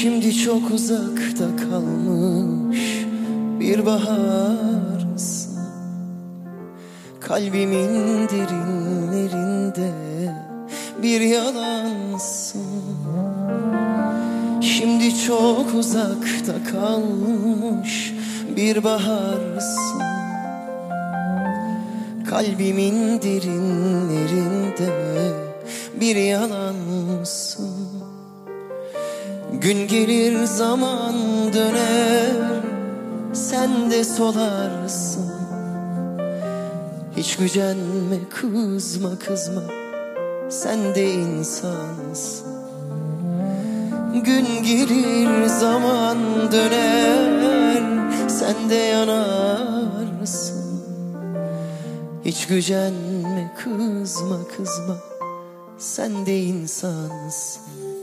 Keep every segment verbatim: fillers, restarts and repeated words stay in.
Şimdi çok uzakta kalmış bir baharsın. Kalbimin derinlerinde bir yalansın. Şimdi çok uzakta kalmış bir baharsın. Kalbimin derinlerinde bir yalansın. Gün gelir zaman döner, sen de solarsın. Hiç gücenme, kızma kızma, sen de insansın. Gün gelir zaman döner, sen de yanarsın. Hiç gücenme, kızma kızma, sen de insansın.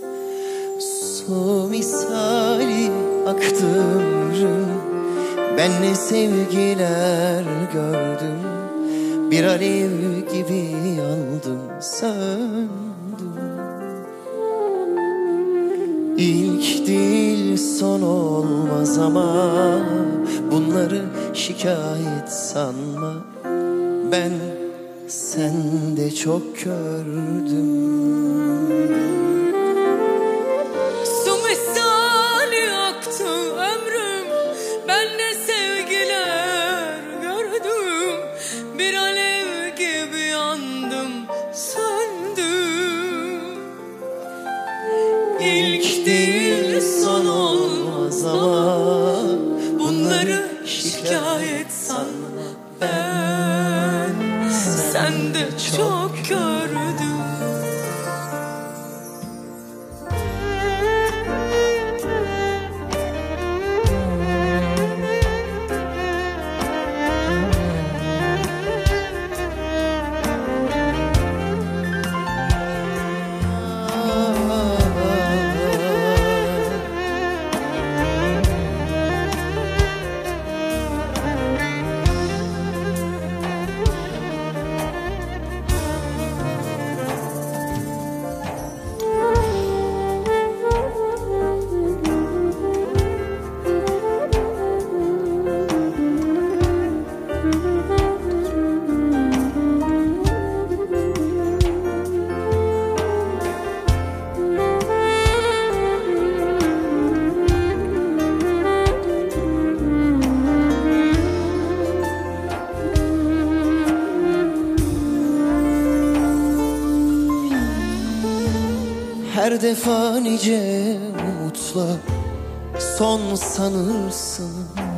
Su misali aktı ömrüm, ben ne sevgiler gördüm. Bir alev gibi yandım, söndüm. İlk değil son olmaz ama bunları şikayet sanma. Ben sende çok gördüm. Su misali aktı ömrüm, ben de sevgiler gördüm. Bir alev gibi yandım, söndüm. İlk değil son olmaz ama bunları şikayet sanma. Ben sende çok gördüm. Her defa nice umutla son sanırsın.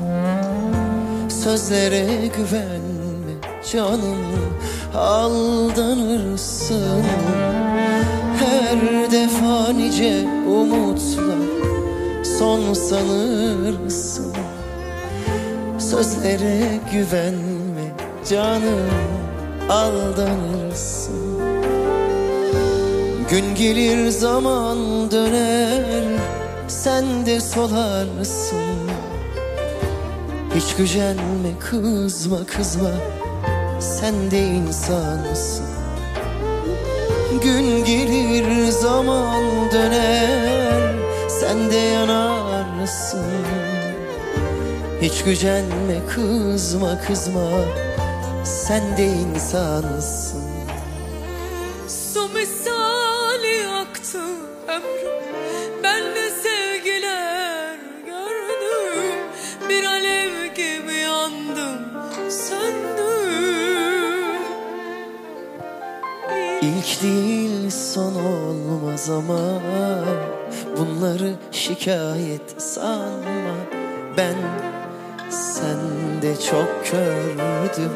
Sözlere güvenme canım, aldanırsın. Her defa nice umutla son sanırsın. Sözlere güvenme canım, aldanırsın. Gün gelir zaman döner, sen de solarsın. Hiç gücenme, kızma kızma, sen de insansın. Gün gelir zaman döner, sen de yanarsın. Hiç gücenme, kızma kızma, sen de insansın. Su misali aktı ömrüm, ben de sevgiler gördüm. Bir alev gibi yandım, söndüm. İlk değil son olmaz ama bunları şikayet sanma. Ben sende çok gördüm.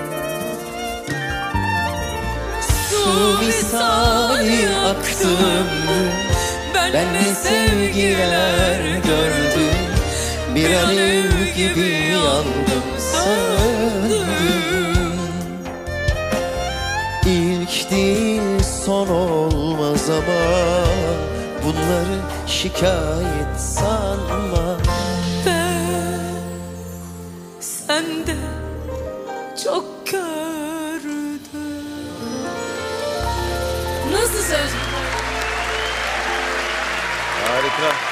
Su misali aktı ömrüm, ben ne sevgiler gördüm. Bir alev gibi yandım, söndüm. İlk değil son olmaz ama bunları şikayet sanma. Ben sende çok gördüm. Nasıl söz? Harika.